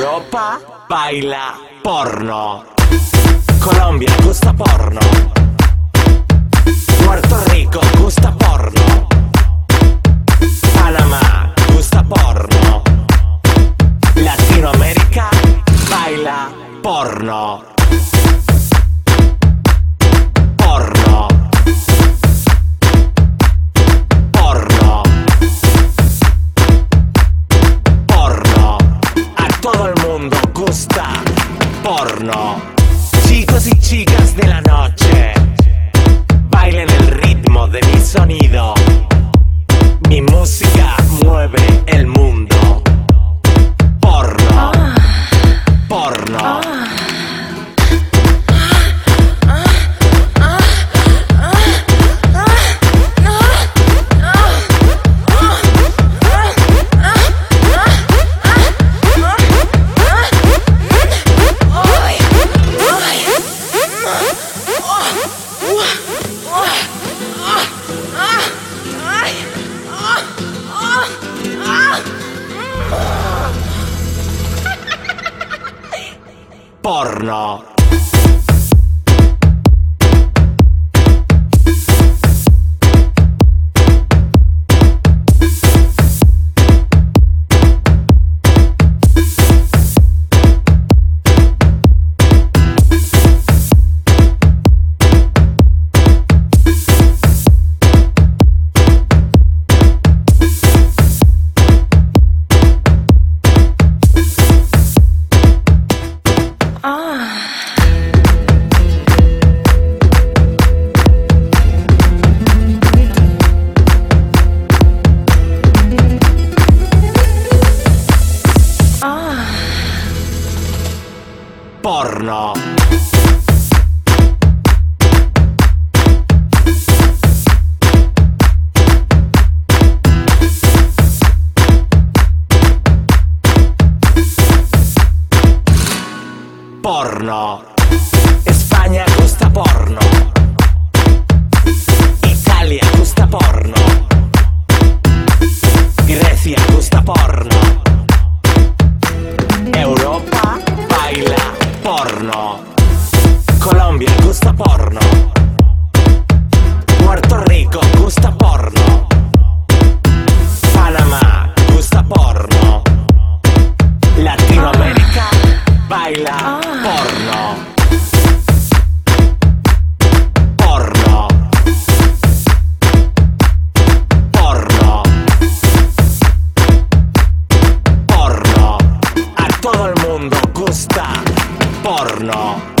Europa baila porno. Colombia gusta porno. Puerto Rico gusta porno. Panamá gusta porno. Latinoamérica baila porno. Porno. Porno. Porno. A todo el mundo gusta porno. Chicos y chicas de la noche, bailen el ritmo de mi sonido. Mi música mueve el mundo. Porno. Porno. Porno. Porno. Porno. España gusta porno. Italia gusta porno. Grecia gusta porno. Europa baila porno. Colombia gusta porno. Puerto Rico gusta porno. Panamá gusta porno. Latinoamérica baila porno. Porno. Porno. Porno. A todo el mundo gusta porno.